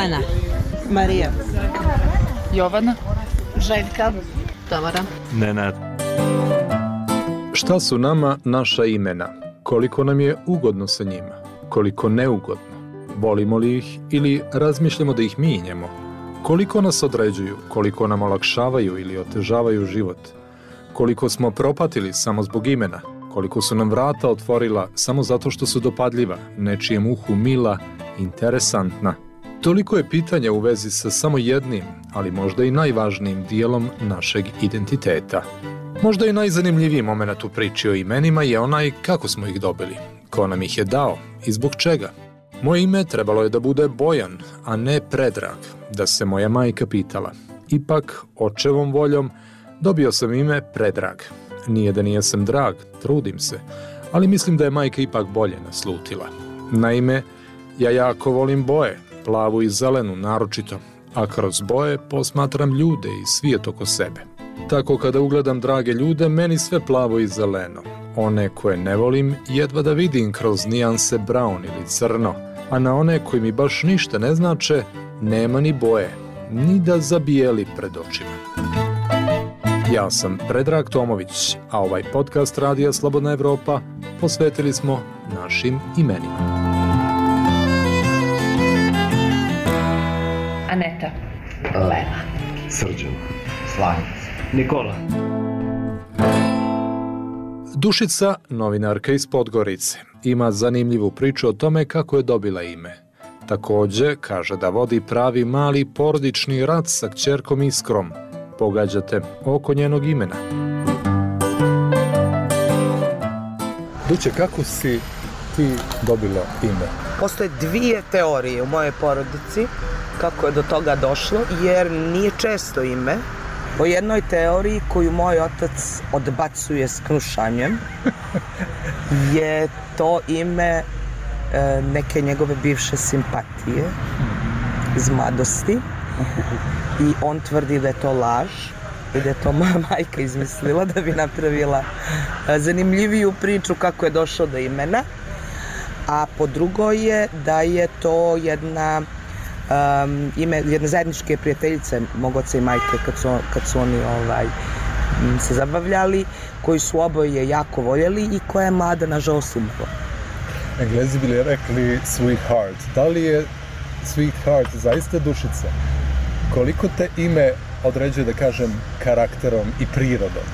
Jovana. Marija. Jovana. Željka. Tamara. Nenad. Šta su nama naša imena? Koliko nam je ugodno sa njima? Koliko neugodno? Volimo li ih ili razmišljamo da ih mijenjamo? Koliko nas određuju? Koliko nam olakšavaju ili otežavaju život? Koliko smo propatili samo zbog imena? Koliko su nam vrata otvorila samo zato što su dopadljiva, nečijem uhu mila, interesantna? Toliko je pitanja u vezi sa samo jednim, ali možda i najvažnijim dijelom našeg identiteta. Možda i najzanimljiviji moment u priči o imenima je onaj kako smo ih dobili, ko nam ih je dao i zbog čega. Moje ime trebalo je da bude Bojan, a ne Predrag, da se moja majka pitala. Ipak, očevom voljom, dobio sam ime Predrag. Nije da nijesam drag, trudim se, ali mislim da je majka ipak bolje naslutila. Naime, ja jako volim boje, plavu i zelenu naročito, a kroz boje posmatram ljude i svijet oko sebe. Tako kada ugledam drage ljude, meni sve plavo i zeleno. One koje ne volim jedva da vidim kroz nijanse brown ili crno, a na one koji mi baš ništa ne znače, nema ni boje, ni da zabijeli pred očima. Ja sam Predrag Tomović, a ovaj podcast Radija Slobodna Evropa posvetili smo našim imenima. Aneta. Lena. Srđan. Slavica. Nikola. Dušica, novinarka iz Podgorice, ima zanimljivu priču o tome kako je dobila ime. Također kaže da vodi pravi mali porodični rat sa kćerkom Iskrom. Pogađate oko njenog imena. Duće, kako si ti dobila ime? Postoje dvije teorije u mojoj porodici kako je do toga došlo, jer nije često ime. Po jednoj teoriji koju moj otac odbacuje s knušanjem je to ime neke njegove bivše simpatije iz mladosti i on tvrdi da je to laž i da je to moja majka izmislila da bi napravila zanimljiviju priču kako je došao do imena, a po drugo je da je to ime jedne zajedničke prijateljice mog oca i majke kad su oni se zabavljali, koji su oboje jako voljeli i koja je mlada nažalost umrla. Englezi bili rekli sweetheart. Da li je sweetheart zaista Dušica? Koliko te ime određuje, da kažem, karakterom i prirodom?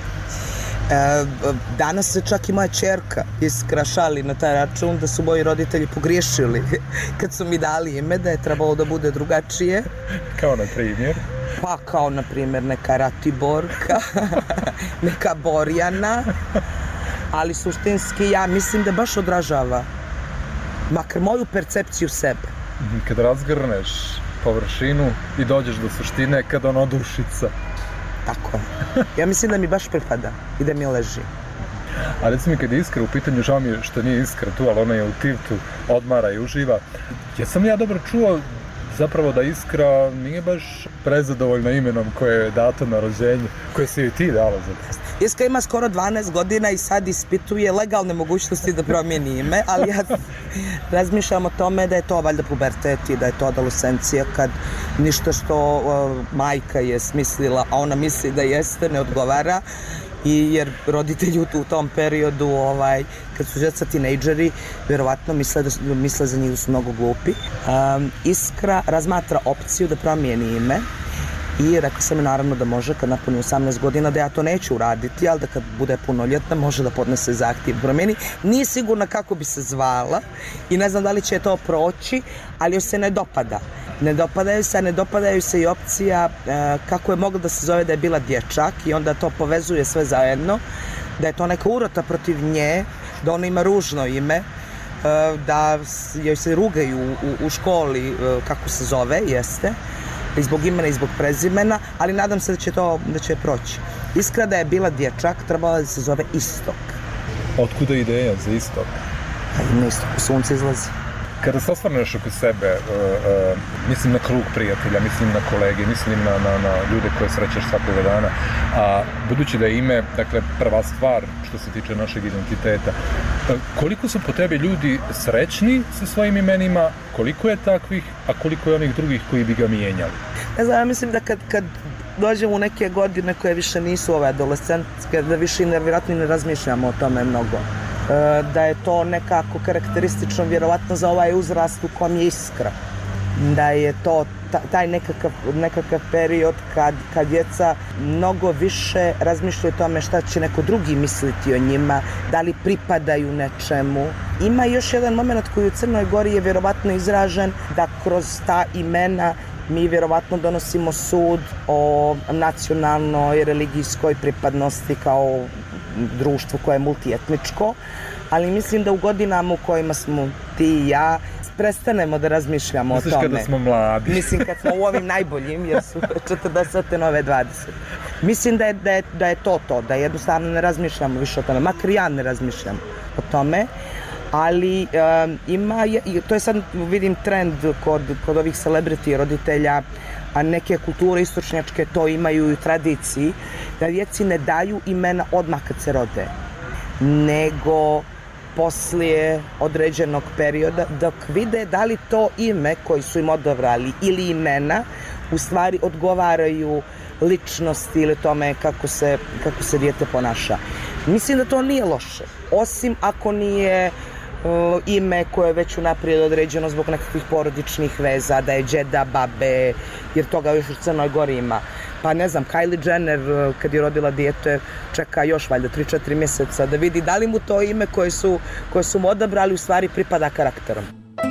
Danas se čak i moja ćerka Iskra šali na taj račun da su moji roditelji pogriješili kad su mi dali ime, da je trebalo da bude drugačije. Kao na primjer? Pa kao na primjer neka Ratiborka, neka Borjana, ali suštinski ja mislim da baš odražava makar moju percepciju sebe. Kad razgrneš površinu i dođeš do suštine, kad ono Dušica. Tako. Ja mislim da mi baš pripada i da mi leži. A recimo kad je Iskra u pitanju, žao mi je što nije Iskra tu, ali ona je u Tivtu, odmara i uživa. Jesam ja dobro čuo zapravo da Iskra nije baš prezadovoljna imenom koje je dato na rođenje, koje si joj ti dala za to? Iskra ima skoro 12 godina i sad ispituje legalne mogućnosti da promijeni ime, ali ja razmišljam o tome da je to valjda pubertet i da je to adolescencija, kad ništa što majka je smislila, a ona misli da jeste, ne odgovara. I jer roditelji u tom periodu, kad su djeca tinejdžeri, vjerovatno misle za njih da su mnogo glupi. Iskra razmatra opciju da promijeni ime i rekla sam mi naravno da može kad napuni 18 godina, da ja to neću uraditi, ali da kad bude punoljetna može da podnese zahtjev promijeni. Nije sigurna kako bi se zvala i ne znam da li će to proći, ali joj se ne dopada. Ne dopadaju se i opcija kako je mogla da se zove da je bila dječak i onda to povezuje sve zajedno, da je to neka urota protiv nje, da ona ima ružno ime, da joj se rugaju u školi kako se zove, jeste, i zbog imena i zbog prezimena, ali nadam se da će proći. Iskra da je bila dječak, trebala da se zove Istok. Otkuda ideja za Istok? Na istoku sunce izlazi. Kada se osvrneš oko sebe, mislim na krug prijatelja, mislim na kolege, mislim na ljude koje srećeš svakoga dana, a budući da je ime, dakle, prva stvar što se tiče našeg identiteta, koliko su po tebi ljudi srećni sa svojim imenima, koliko je takvih, a koliko je onih drugih koji bi ga mijenjali? Ne znam, ja mislim da kad dođemo u neke godine koje više nisu ove adolescentske, da više nevjerojatno ne razmišljamo o tome mnogo. Da je to nekako karakteristično vjerovatno za ovaj uzrast u kom je iskra. Da je to taj nekakav period kad djeca mnogo više razmišljaju o tome šta će neko drugi misliti o njima, da li pripadaju nečemu. Ima još jedan moment koji u Crnoj Gori je vjerovatno izražen da kroz ta imena mi vjerovatno donosimo sud o nacionalnoj, religijskoj pripadnosti kao društvo koje je multietničko, ali mislim da u godinama u kojima smo ti i ja prestanemo da razmišljamo o tome. Misliš kada smo mladi? Mislim kad smo u ovim najboljim, jer su 40. nove 20. Mislim da je to, da jednostavno ne razmišljamo više o tome, makar ja ne razmišljam o tome. Ali to je sad, vidim, trend kod ovih celebrity roditelja, a neke kulture istočnjačke to imaju i u tradiciji, da djeci ne daju imena odmah kad se rode, nego poslije određenog perioda, dok vide da li to ime koji su im odabrali ili imena u stvari odgovaraju ličnosti ili tome kako se dijete ponaša. Mislim da to nije loše, osim ako nije ime koje je već unaprijed određeno zbog nekakvih porodičnih veza, da je džeda, babe, jer toga još u Crnoj Gori ima. Pa ne znam, Kylie Jenner kad je rodila dijete čeka još valjda 3-4 mjeseca da vidi da li mu to ime koje su mu odabrali u stvari pripada karakterom.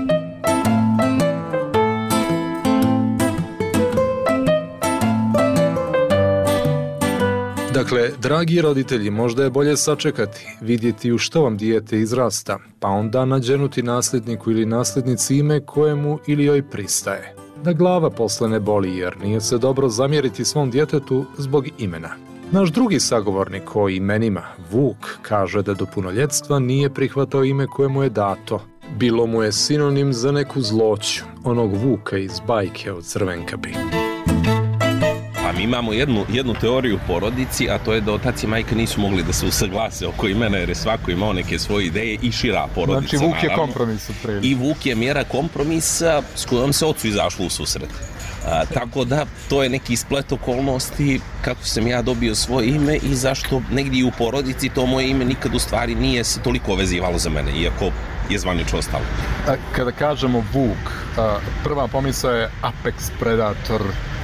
Dakle, dragi roditelji, možda je bolje sačekati, vidjeti u što vam dijete izrasta, pa onda nađenuti nasljedniku ili nasljednici ime kojemu ili joj pristaje. Da glava posle ne boli, jer nije se dobro zamjeriti svom djetetu zbog imena. Naš drugi sagovornik o imenima, Vuk, kaže da do punoljetstva nije prihvatao ime koje mu je dato. Bilo mu je sinonim za neku zloću, onog Vuka iz bajke o Crvenkapi. A mi imamo jednu teoriju u porodici, a to je da otac i majka nisu mogli da se usaglase oko imena, jer je svako imao neke svoje ideje i šira porodica. Znači Vuk je kompromis. I Vuk je mjera kompromisa s kojom se ocu izašlo u susret. Tako da to je neki splet okolnosti kako sam ja dobio svoje ime i zašto negdje u porodici to moje ime nikad u stvari nije se toliko vezivalo za mene, iako je zvanično ostalo. Kada kažemo Vuk, prva pomisao je apex predator,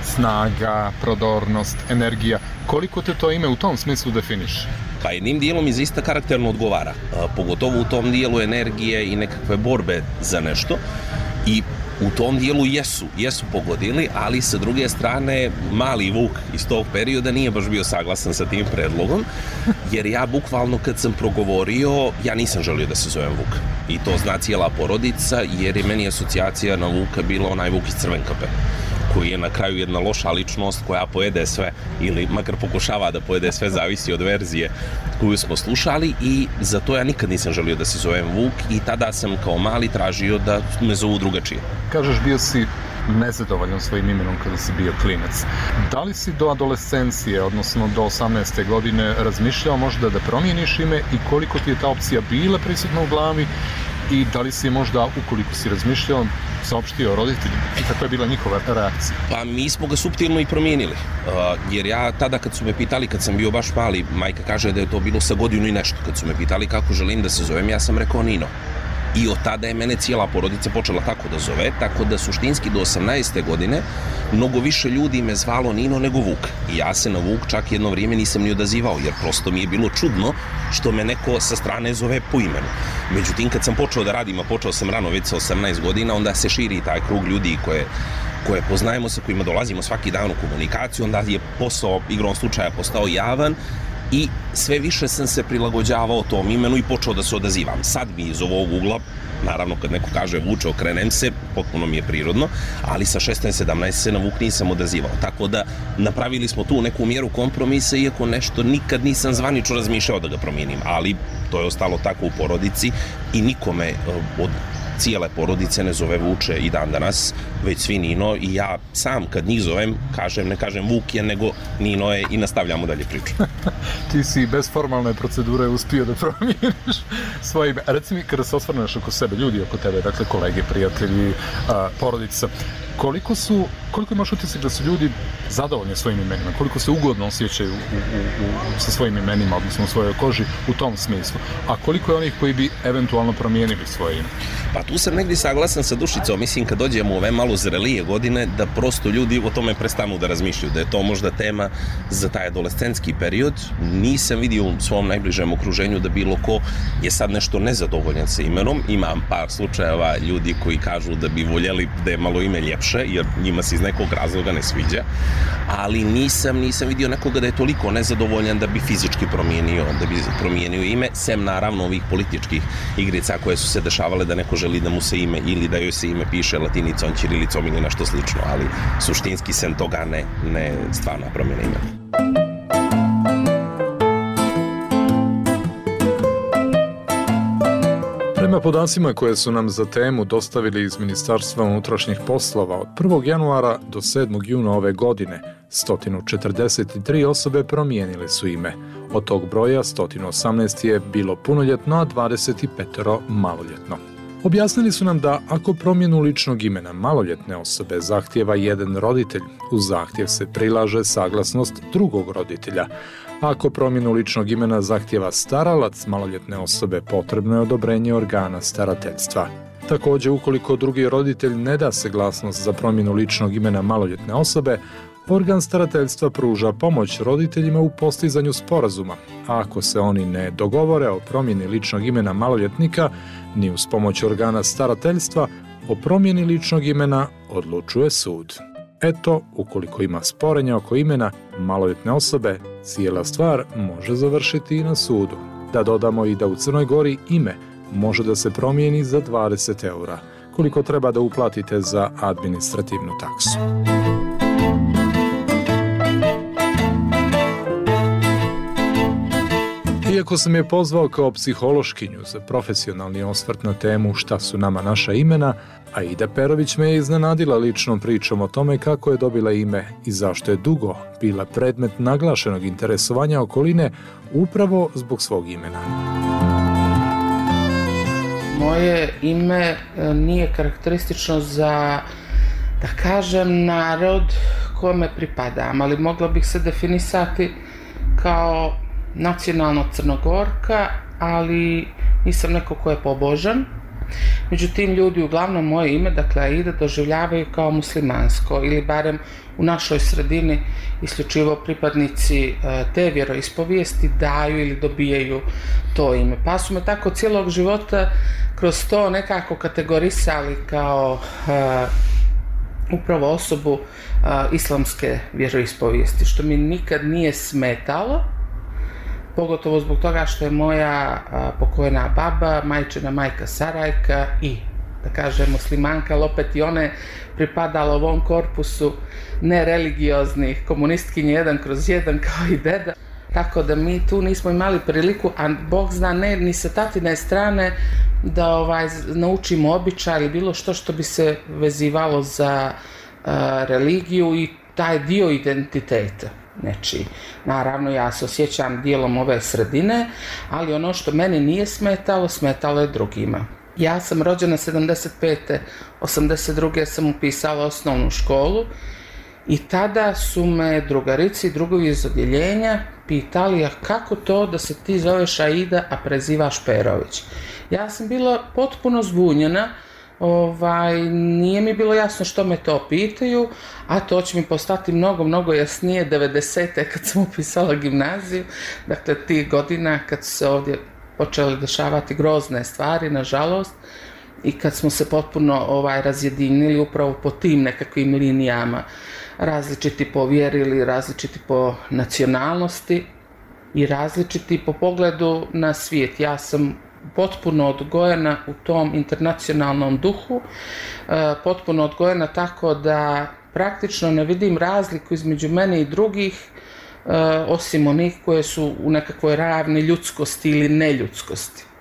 snaga, prodornost, energija. Koliko te to ime u tom smislu definiše? Pa jednim dijelom izista karakterno odgovara, pogotovo u tom dijelu energije i nekakve borbe za nešto. I u tom dijelu jesu pogodili, ali sa druge strane mali Vuk iz tog perioda nije baš bio saglasan sa tim predlogom, jer ja bukvalno kad sam progovorio, ja nisam želio da se zovem Vuk. I to zna cijela porodica, jer je meni asocijacija na Vuka bila onaj Vuk iz Crvenkape, koji je na kraju jedna loša ličnost koja pojede sve, ili makar pokušava da pojede sve, zavisi od verzije koju smo slušali, i zato ja nikad nisam želio da se zovem Vuk i tada sam kao mali tražio da me zovu drugačije. Kažeš, bio si nezadovoljan svojim imenom kada si bio klinac. Da li si do adolescencije, odnosno do 18. godine, razmišljao možda da promijeniš ime i koliko ti je ta opcija bila prisutna u glavi i da li si možda, ukoliko si razmišljao, saopštio roditeljima i kakva je bila njihova reakcija? Pa mi smo ga suptilno i promijenili, jer ja tada kad su me pitali, kad sam bio baš mali, majka kaže da je to bilo sa godinu i nešto, kad su me pitali kako želim da se zovem, ja sam rekao Nino. I od tada je mene cijela porodica počela tako da zove, tako da suštinski do 18. godine mnogo više ljudi me zvalo Nino nego Vuk. I ja se na Vuk čak jedno vrijeme nisam ni odazivao, jer prosto mi je bilo čudno što me neko sa strane zove po imenu. Međutim, kad sam počeo da radim, a počeo sam rano već sa 18 godina, onda se širi taj krug ljudi koje poznajemo, sa kojima dolazimo svaki dan u komunikaciju, onda je posao igrom slučaja postao javan. I sve više sam se prilagođavao tom imenu i počeo da se odazivam. Sad mi iz ovog ugla, naravno kad neko kaže Vuče, okrenem se, potpuno mi je prirodno, ali sa 16-17 se na Vuk nisam odazivao. Tako da napravili smo tu neku mjeru kompromisa, iako nešto nikad nisam zvanično razmišljao da ga promijenim, ali to je ostalo tako u porodici i nikome od cijele porodice ne zove Vuče i dan danas, već svi Nino, i ja sam kad njih zovem, ne kažem Vuk je, nego Nino je, i nastavljamo dalje priču. Ti si bez formalne procedure uspio da promijeniš svoje ime. Reci mi, kada se osvrneš oko sebe, ljudi oko tebe, dakle kolege, prijatelji, porodica, koliko imaš utisak da su ljudi zadovoljni svojim imenima, koliko se ugodno osjećaju sa svojim imenima, odnosno u svojoj koži u tom smislu, a koliko je onih koji bi eventualno promijenili svoje ime? Pa tu sam negdje saglasan sa Dušicom, mislim kad dođemo u ove malo zrelije godine, da prosto ljudi o tome prestanu da razmišljaju, da je to možda tema za taj adolescentski period. Nisam vidio u svom najbližem okruženju da bilo ko je sad nešto nezadovoljan sa imenom. Imam par slučajeva ljudi koji kažu da bi voljeli da je malo ime ljepše, jer njima se iz nekog razloga ne sviđa, ali nisam vidio nekoga da je toliko nezadovoljan da bi fizički promijenio ime, sem naravno ovih političkih igrica koje su se dešavale da neko želi da mu se ime ili da joj se ime piše latinicom, ćirilicom ili nešto slično, ali suštinski sem toga ne stvarno promjena imena. Prema podacima koje su nam za temu dostavili iz Ministarstva unutrašnjih poslova, od 1. januara do 7. juna ove godine 143 osobe promijenile su ime. Od tog broja 118 je bilo punoljetno, a 25 maloljetno. Objasnili su nam da ako promjenu ličnog imena maloljetne osobe zahtijeva jedan roditelj, uz zahtjev se prilaže saglasnost drugog roditelja. Ako promjenu ličnog imena zahtijeva staralac maloljetne osobe, potrebno je odobrenje organa starateljstva. Također, ukoliko drugi roditelj ne da saglasnost za promjenu ličnog imena maloljetne osobe, organ starateljstva pruža pomoć roditeljima u postizanju sporazuma, a ako se oni ne dogovore o promjeni ličnog imena maloljetnika, ni uz pomoć organa starateljstva, o promjeni ličnog imena odlučuje sud. Eto, ukoliko ima sporenja oko imena maloljetne osobe, cijela stvar može završiti i na sudu. Da dodamo i da u Crnoj Gori ime može da se promijeni za 20 eura, koliko treba da uplatite za administrativnu taksu. Iako sam je pozvao kao psihološkinju za profesionalni osvrt na temu šta su nama naša imena, Aida Perović me je iznenadila ličnom pričom o tome kako je dobila ime i zašto je dugo bila predmet naglašenog interesovanja okoline upravo zbog svog imena. Moje ime nije karakteristično za, da kažem, narod kome pripadam, ali mogla bih se definisati kao nacionalno Crnogorka, ali nisam neko ko je pobožan. Međutim, ljudi uglavnom moje ime, dakle Aida, doživljavaju kao muslimansko, ili barem u našoj sredini isključivo pripadnici te vjeroispovijesti daju ili dobijaju to ime. Pa su me tako cijelog života kroz to nekako kategorisali kao upravo osobu islamske vjeroispovijesti, što mi nikad nije smetalo, pogotovo zbog toga što je moja pokojna baba, majčina majka Sarajka i, da kažem, muslimanka, ali opet i one pripadala ovom korpusu nereligioznih komunistkinje 1/1 kao i deda. Tako da mi tu nismo imali priliku, a Bog zna ne ni sa tatine strane, da naučimo običaj ili bilo što bi se vezivalo za religiju i taj dio identiteta. Znači, naravno ja se osjećam dijelom ove sredine, ali ono što meni nije smetalo je drugima. Ja sam rođena 75. 82. sam upisala osnovnu školu i tada su me drugarici i drugovi iz odjeljenja pitali, a kako to da se ti zoveš Aida, a prezivaš Perović? Ja sam bila potpuno zbunjena, nije mi bilo jasno što me to pitaju, a to će mi postati mnogo jasnije 90. kad sam upisala gimnaziju, dakle tih godina kad su se ovdje počeli dešavati grozne stvari, nažalost, i kad smo se potpuno razjedinili upravo po tim nekakvim linijama, različiti po vjeri, različiti po nacionalnosti i različiti po pogledu na svijet. Ja sam potpuno odgojena u tom internacionalnom duhu, potpuno odgojena tako da praktično ne vidim razliku između mene i drugih, osim onih koje su u nekakvoj ravni ljudskosti ili neljudskosti.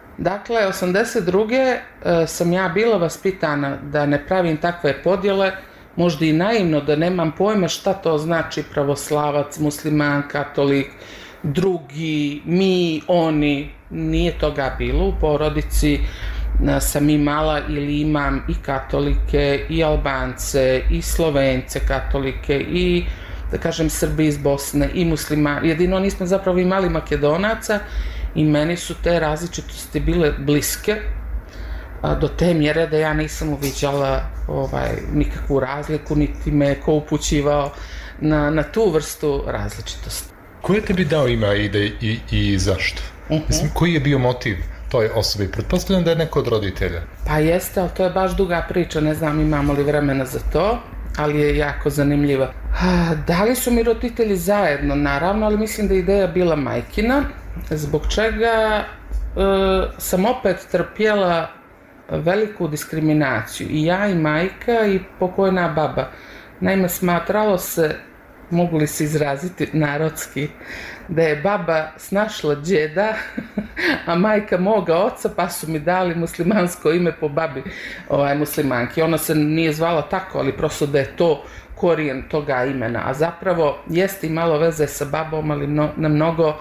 Dakle, 82. sam ja bila vaspitana da ne pravim takve podjele, možda i naivno da nemam pojma šta to znači pravoslavac, musliman, katolik, drugi, mi, oni, nije toga bilo u porodici. Sam imala ili imam i katolike, i Albance, i Slovence katolike, i da kažem Srbi iz Bosne, i muslimani. Jedino nismo zapravo imali Makedonaca i meni su te različitosti bile bliske do te mjere da ja nisam uviđala nikakvu razliku, niti me ko upućivao na tu vrstu različitosti. Ko je tebi dao ime Aida i zašto? Mislim, koji je bio motiv toj osobi? Pretpostavljam da je neko od roditelja. Pa jeste, ali to je baš duga priča, ne znam imamo li vremena za to, ali je jako zanimljiva. Dali su mi roditelji zajedno, naravno, ali mislim da je ideja bila majkina, zbog čega sam opet trpjela veliku diskriminaciju. I ja i majka i pokojna baba. Naime, smatralo se, mogu li se izraziti narodski, da je baba snašla djeda, a majka moga oca, pa su mi dali muslimansko ime po babi muslimanki. Ona se nije zvala tako, ali prosto da je to korijen toga imena. A zapravo jeste imalo veze sa babom, ali na mnogo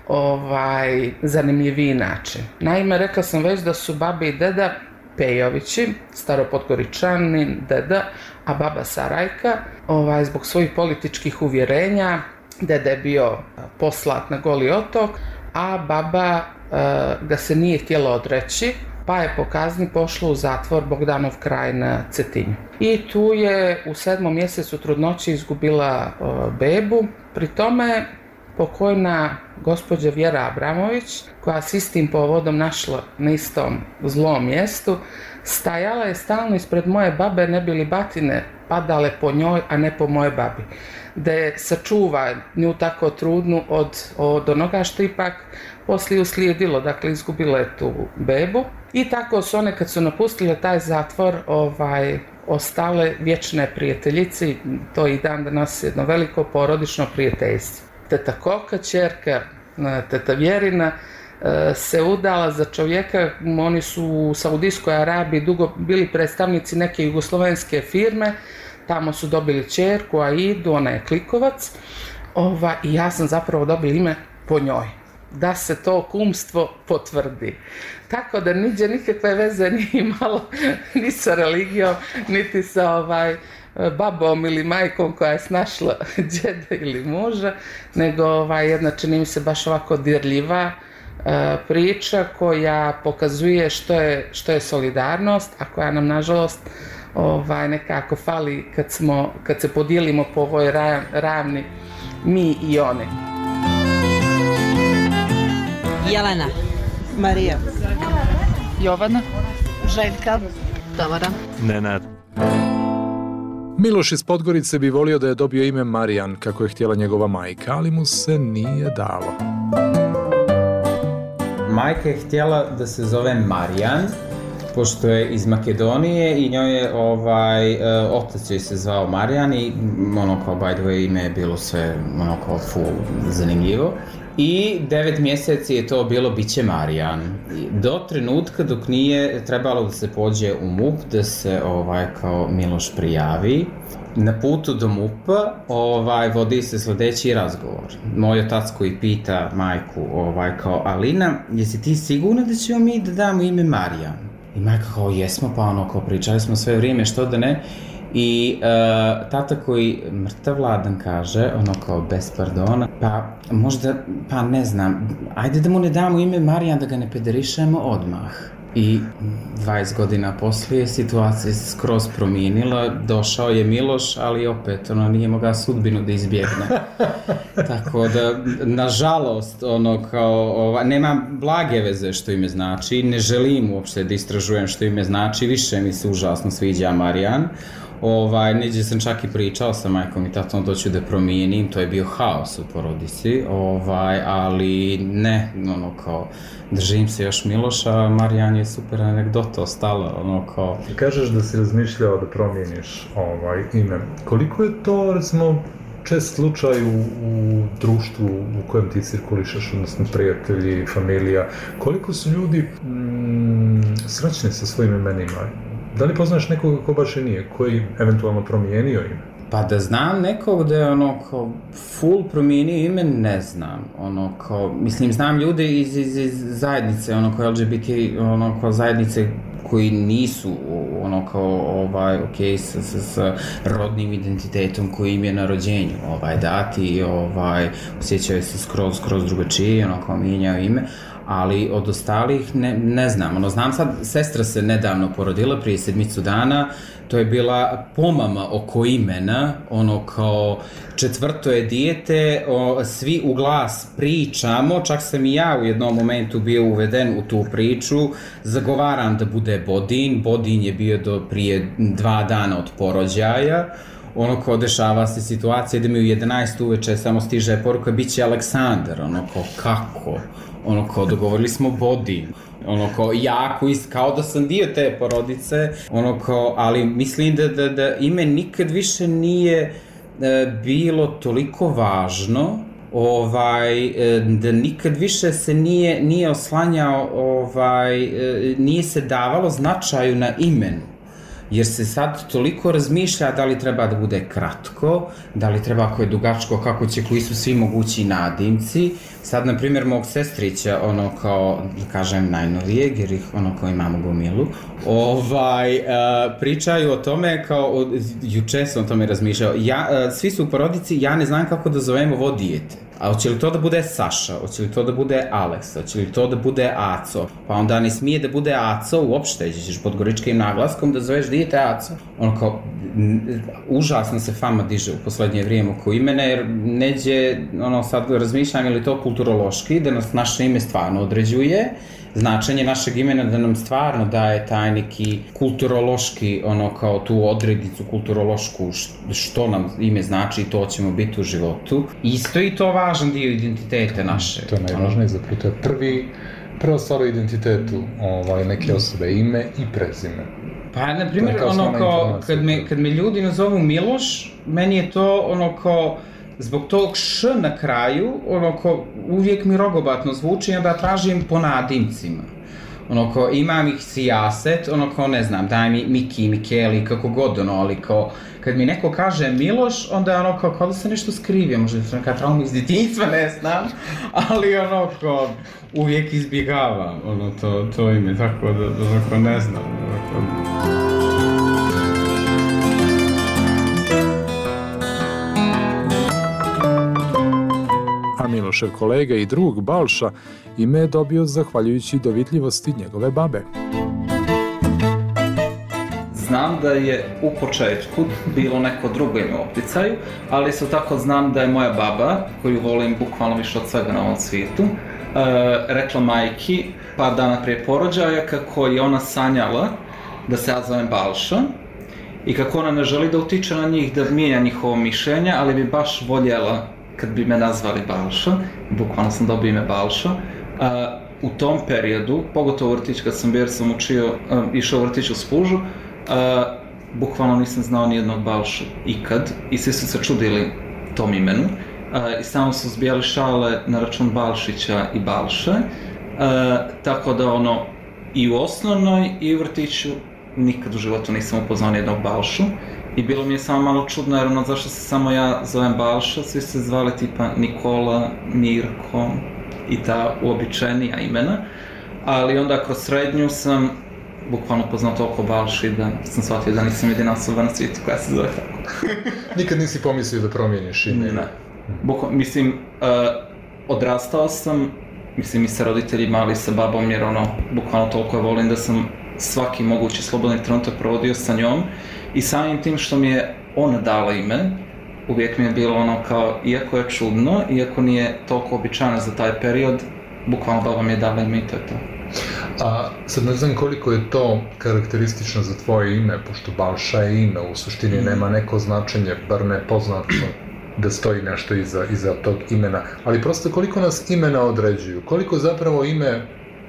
zanimljiviji način. Naime, rekla sam već da su baba i deda Pejovići, Staropodgoričanin, deda, a baba Sarajka, zbog svojih političkih uvjerenja. Deda je bio poslat na Goli otok, a baba ga se nije htjela odreći, pa je po kazni pošla u zatvor Bogdanov kraj na Cetinju. I tu je u 7. mjesecu trudnoće izgubila bebu. Pri tome pokojna gospođa Vjera Abramović, koja se istim povodom našla na istom zlom mjestu, stajala je stalno ispred moje babe, ne bi li batine padale po njoj, a ne po moje babi. Da je sačuva nju tako trudnu od onoga što ipak poslije uslijedilo, dakle izgubila je tu bebu. I tako su one, kad su napustile taj zatvor, ostale vječne prijateljice, to i dan danas jedno veliko porodično prijateljstvo. Teta Koka, ćerka teta Vjerina, se udala za čovjeka, oni su u Saudijskoj Arabiji dugo bili predstavnici neke jugoslovenske firme, tamo su dobili ćerku Aidu, ona je Klikovac, i ja sam zapravo dobila ime po njoj, da se to kumstvo potvrdi. Tako da niđe nikakve veze nije imalo ni sa religijom, niti sa babom ili majkom koja je snašla djeda ili muža, nego jedna, čini mi se, baš ovako dirljiva priča koja pokazuje što je solidarnost, a koja nam nažalost nekako fali kad se podijelimo po ovoj ravni mi i oni. Jelena, Marija, Jovana, Željka, Tamara, Nenad. Miloš iz Podgorice bi volio da je dobio ime Marijan, kako je htjela njegova majka, ali mu se nije dalo. Majka je htjela da se zove Marijan, pošto je iz Makedonije i njoj je otac joj se zvao Marijan i kao by the way ime je bilo sve kao full zanimljivo. I 9 mjeseci je to bilo biće Marijan. Do trenutka dok nije trebalo da se pođe u MUP, da se kao Miloš prijavi. Na putu do MUP-a vodi se sljedeći razgovor. Moj otac koji pita majku kao Alina, jesi ti sigurna da ćemo mi da damo ime Marijan? I majka kao jesmo, pa kao pričali smo sve vrijeme, što da ne. I tata koji mrtav ladan kaže, kao bez pardona, pa možda, pa ne znam, ajde da mu ne damo ime Marijan, da ga ne pederišemo odmah. I 20 godina poslije situacija se skroz promijenila, došao je Miloš, ali opet nije mogao sudbinu da izbjegne. Tako da, nažalost, nema blage veze što ime znači, ne želim uopšte da istražujem što ime znači, više mi se užasno sviđa Marijan. Neđe sam čak i pričao sa majkom i tatom da ću da promijenim, to je bio haos u porodici, ali ne, držim se još Miloša, Marijan je super anegdota ostala, Kažeš da si razmišljao da promijeniš ime. Koliko je to, recimo, čest slučaj u društvu u kojem ti cirkulišeš, odnosno prijatelji, familija, koliko su ljudi srećni sa svojim imenima? Da li poznaš nekoga ko baš i nije, koji eventualno promijenio ime? Pa da znam nekog da je full promijenio ime, ne znam. Mislim, znam ljude iz zajednice, LGBT zajednice koji nisu okej s rodnim identitetom koji im je na rođenju dati, osjećaju se skroz drugačije, mijenjaju ime, ali od ostalih ne znam. Znam sad, sestra se nedavno porodila prije 7 dana, to je bila pomama oko imena, kao 4. je dijete, svi u glas pričamo, čak sam i ja u jednom momentu bio uveden u tu priču, zagovaram da bude Bodin, Bodin je bio do prije 2 dana od porođaja, dešava se situacija da mi u 11 uveče samo stiže poruka, bit će Aleksandar, kako? Dogovorili smo Bodin, jako, kao da sam dio te porodice, ali mislim da ime nikad više nije bilo toliko važno, da nikad više se nije oslanjao, nije se davalo značaju na imenu. Jer se sad toliko razmišlja da li treba da bude kratko, da li treba ako je dugačko, kako će, koji su svi mogući nadimci. Sad, na primjer, mog sestrića, da kažem, najnovijeg, jer ih imamo gomilu, pričaju o tome, juče sam o tome razmišljao, svi su u porodici, ja ne znam kako da zovemo ovo dijete. A hoće li to da bude Saša, hoće li to da bude Aleksa, hoće li to da bude Aco, pa onda ne smije da bude Aco uopšte, ćeš pod goričkim naglaskom da zoveš dijete Aco. Užasno se fama diže u poslednje vrijeme oko imena, jer neđe, sad razmišljam je li to kulturološki, da nas naše ime stvarno određuje, značenje našeg imena da nam stvarno daje taj neki kulturološki, kao tu odrednicu kulturološku, što nam ime znači i to ćemo biti u životu. Isto i to važan dio identiteta naše. To je najvažnije, zapravo to je prva stvar u identitetu neke osobe, ime i prezime. Pa, na primjer, kad me ljudi nazovu Miloš, meni je to zbog tog š na kraju, uvijek mi rogobatno zvuči i onda tražim po nadimcima. Imam ih sijaset, ne znam, daj mi Miki, Mikeli, kako god, ali kad mi neko kaže Miloš, onda je kao da se nešto skrivio, možda je neka trauma iz djetinjstva, ne znam, ali uvijek izbjegavam to ime, tako da ne znam. A Milošev kolega i drug Balša ime je dobio zahvaljujući dovitljivosti njegove babe. Znam da je u početku bilo neko drugo ime u opticaju, ali isto tako znam da je moja baba, koju volim bukvalno više od svega na ovom svijetu, rekla majki par dana prije porođaja kako je ona sanjala da se ja zovem Balša i kako ona ne želi da utiče na njih, da mijenja njihovo mišljenje, ali bi baš voljela kad bi me nazvali Balša, bukvalno sam dobio ime Balša. U tom periodu, pogotovo u vrtić kad sam bio, jer sam išao u vrtić u Spužu, bukvalno nisam znao nijednog Balšu ikad i svi su se čudili tom imenu i samo su zbijali šale na račun Balšića i Balše, tako da i u osnovnoj i u vrtiću nikad u životu nisam upoznao nijednog Balšu. I bilo mi je samo malo čudno jer zašto se samo ja zovem Balša, svi se zvali tipa Nikola, Mirko i ta uobičajenija imena. Ali onda kroz srednju sam bukvalno poznao toliko Balši da sam shvatio da nisam jedina osoba na svijetu koja se zove tako. Nikad nisi pomislio da promijeniš ime? Ne. Mislim, odrastao sam, mislim i sa roditeljima, ali i sa babom jer bukvalno toliko je volim da sam svaki mogući slobodni trenutak provodio sa njom. I samim tim što mi je ona dala ime, uvijek mi je bilo kao, iako je čudno, iako nije toliko običajno za taj period, bukvalno baba mi je dala ime i to je to. A sad ne znam koliko je to karakteristično za tvoje ime, pošto Balša je ime, u suštini nema neko značenje, bar ne poznato da stoji nešto iza tog imena, ali prosto koliko nas imena određuju, koliko zapravo ime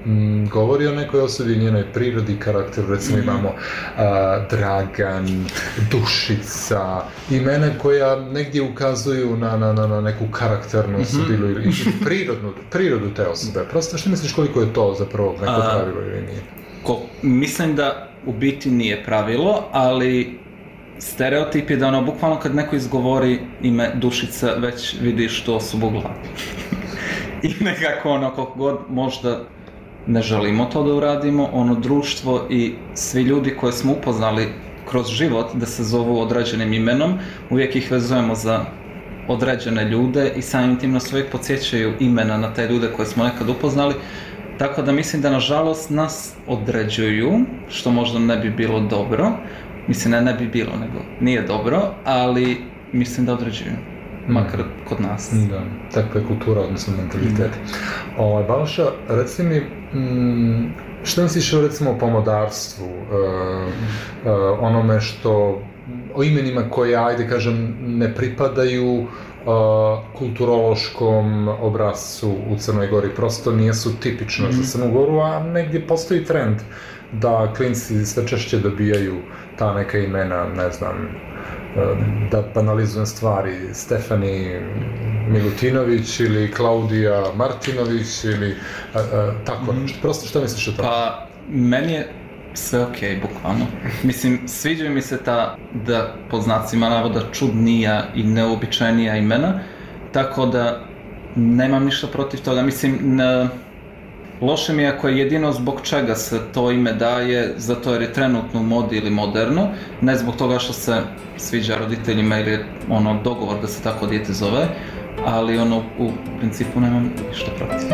govori o nekoj osobi, njenoj prirodi i karakteru. Recimo imamo Dragan, Dušica, imena koja negdje ukazuju na neku karakternu osobinu ili prirodu te osobe. Prosto, što misliš koliko je to zapravo neko pravilo ili nije? Mislim da u biti nije pravilo, ali stereotip je da bukvalno kad neko izgovori ime Dušica, već vidiš tu osobu u glavi. I nekako koliko god možda ne želimo to da uradimo, društvo i svi ljudi koje smo upoznali kroz život da se zovu određenim imenom, uvijek ih vezujemo za određene ljude i samim tim nas uvijek podsjećaju imena na te ljude koje smo nekad upoznali. Tako da mislim da nažalost nas određuju, što možda ne bi bilo dobro. Mislim, ne bi bilo, nego nije dobro, ali mislim da određuju. Makar kod nas. Da, takva je kultura, odnosno mentalitet. Balša, reci mi, što misliš recimo o pomodarstvu, onome što, o imenima koje, ajde kažem, ne pripadaju kulturološkom obrascu u Crnoj Gori, prosto nisu tipično za Crnu Goru, a negdje postoji trend da klinci sve češće dobijaju ta neka imena, ne znam, da banalizujem stvari, Stefani Milutinović ili Klaudija Martinović ili tako nešto. Prosto što misliš o tome? Pa, meni je sve okej, bukvalno. Mislim, sviđa mi se ta, da pod znacima navoda, čudnija i neobičajnija imena, tako da nemam ništa protiv toga. Mislim, loše mi je ako je jedino zbog čega se to ime daje, zato jer je trenutno u modi ili moderno, ne zbog toga što se sviđa roditeljima ili je dogovor da se tako dijete zove, ali u principu nemam ništa protiv.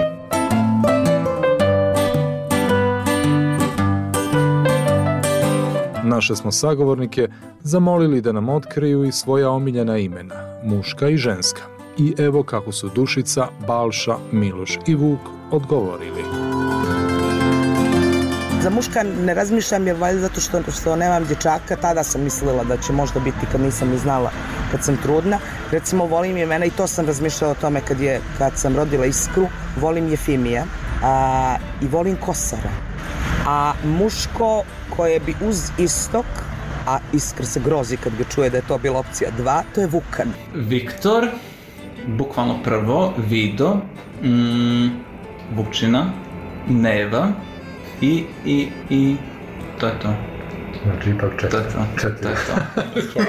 Naše smo sagovornike zamolili da nam otkriju i svoja omiljena imena, muška i ženska. I evo kako su Dušica, Balša, Miloš i Vuk odgovorili. Za muška ne razmišljam jer valjda zato što nemam dječaka, tada sam mislila da će možda biti kad nisam ni znala kad sam trudna. Recimo volim imena i to sam razmišljala o tome kad sam rodila Iskru, volim Jefimija i volim Kosara. A muško koje bi uz Istok, a Iskra se grozi kad ga čuje da je to bila opcija 2, to je Vukan. Viktor, bukvalno prvo, Vido, Vučina, Neva i to je to. Znači ipak četiri. To je to.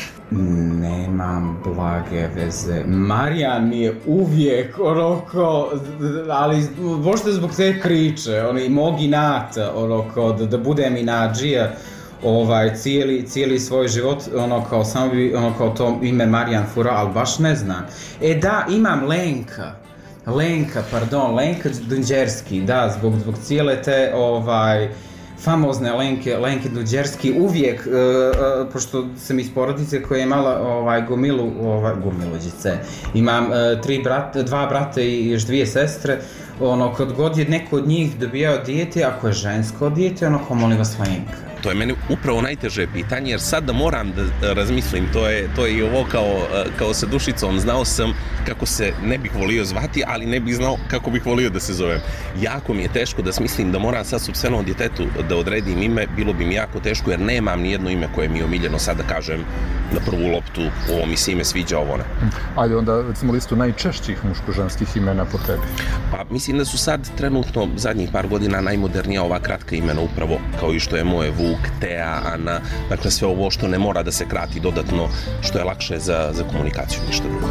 Nemam blage veze. Marijan mi je uvijek ali možda zbog te priče, mog inata, da budem inadžija, cijeli svoj život, samo bi, to ime Marijan fura, ali baš ne znam. Da, imam Lenka Dunđerski, da, zbog cijele te, famozne Lenke Dunđerski, uvijek, pošto sam iz porodice koja je imala gomiluđice, imam 2 brata i još 2 sestre, kad god je neko od njih dobijao dijete, ako je žensko dijete, molim vas Lenka. To je meni upravo najteže pitanje, jer sad da moram da razmislim, to je i ovo kao sa Dušicom, znao sam kako se ne bih volio zvati, ali ne bih znao kako bih volio da se zovem. Jako mi je teško da smislim da moram sad supstvenom djetetu da odredim ime, bilo bi mi jako teško jer nemam ni jedno ime koje mi je omiljeno, sad da kažem na prvu loptu, ovo mi se ime sviđa, ovo ne. Ajde onda recimo listu najčešćih muško-ženskih imena po tebi. Pa mislim da su sad trenutno zadnjih par godina najmodernija ova kratka imena upravo, kao i što je moje Vuk, Tea, Ana, dakle sve ovo što ne mora da se krati dodatno, što je lakše za komunikaciju, ništa drugo.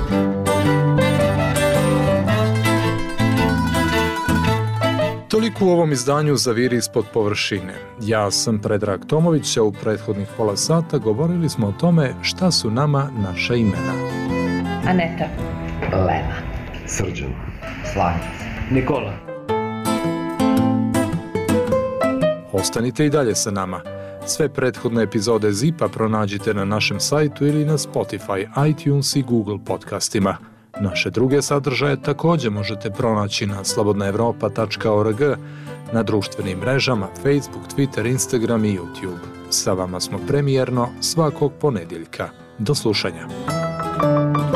Toliko u ovom izdanju Zaviri ispod površine. Ja sam Predrag Tomović, a u prethodnih pola sata govorili smo o tome šta su nama naša imena. Aneta. Lena. Srđan. Slavica. Nikola. Ostanite i dalje sa nama. Sve prethodne epizode ZIP-a pronađite na našem sajtu ili na Spotify, iTunes i Google podcastima. Naše druge sadržaje također možete pronaći na slobodnaevropa.org, na društvenim mrežama Facebook, Twitter, Instagram i YouTube. Sa vama smo premijerno svakog ponedjeljka. Do slušanja.